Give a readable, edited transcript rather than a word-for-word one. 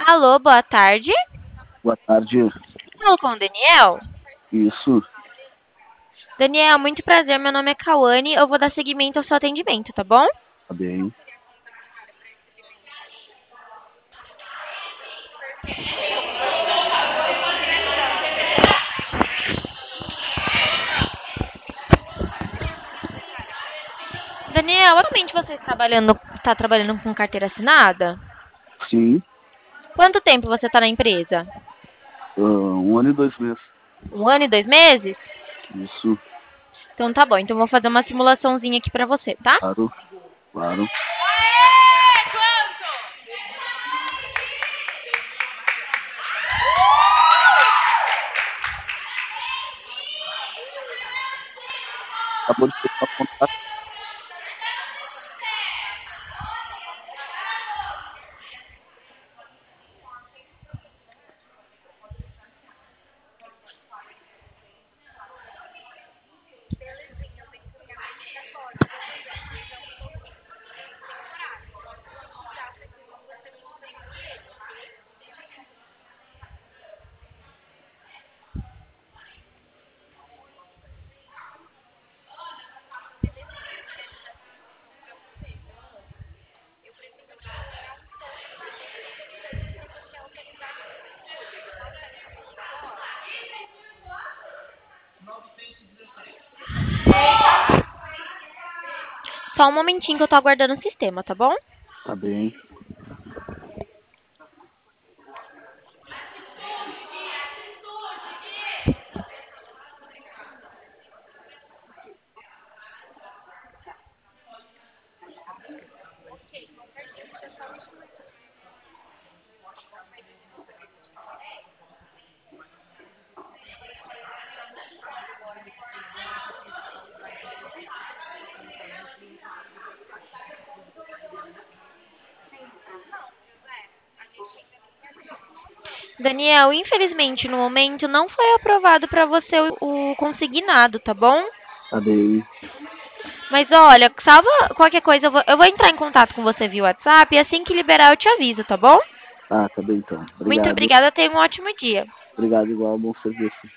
Alô, boa tarde. Boa tarde. Falo com o Daniel. Isso, Daniel, muito prazer. Meu nome é Cauane. Eu vou dar seguimento ao seu atendimento, tá bom? tá bem. Daniel, atualmente você está trabalhando com carteira assinada? Sim, Quanto tempo você está na empresa? 1 ano e 2 meses. 1 ano e 2 meses? Isso, Então tá bom. Então eu vou fazer uma simulaçãozinha aqui pra você, tá? claro, claro. Acabou de fechar o contrato. Só um momentinho que eu tô aguardando o sistema, tá bom? Tá bem. Daniel, infelizmente no momento não foi aprovado pra você o consignado, tá bom? Tá bem. Mas olha, salva qualquer coisa, eu vou entrar em contato com você via WhatsApp e assim que liberar eu te aviso, tá bom? Ah, tá bem então. Muito Obrigado. obrigada, tenha um ótimo dia. Obrigado igual, bom serviço.